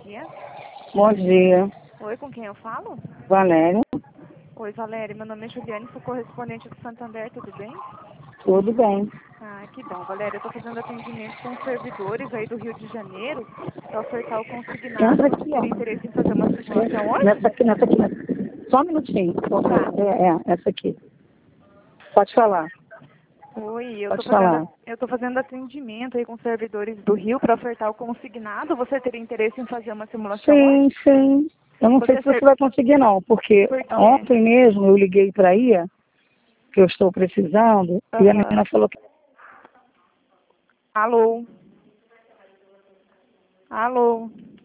dia. Bom dia, Oi, com quem eu falo? Valéria. Oi, Valéria. Meu nome é Juliane, sou correspondente do Santander, tudo bem? Tudo bem? Ah, que bom, Valéria. Eu estou fazendo atendimento com os servidores aí do Rio de Janeiro para ofertar o consignado. Entra Você aqui, ó. teria interesse em fazer uma simulação hoje? Nessa aqui. Só um minutinho, por favor. Tá. Essa aqui. Pode falar, Oi, pode falar. eu tô fazendo atendimento aí com os servidores do Rio para ofertar o consignado. Você teria interesse em fazer uma simulação hoje? Sim, sim. Eu não sei Você se você vai conseguir não, porque Por quê? ontem mesmo eu liguei para aí, que eu estou precisando, e a Aham. menina falou que Alô? Alô?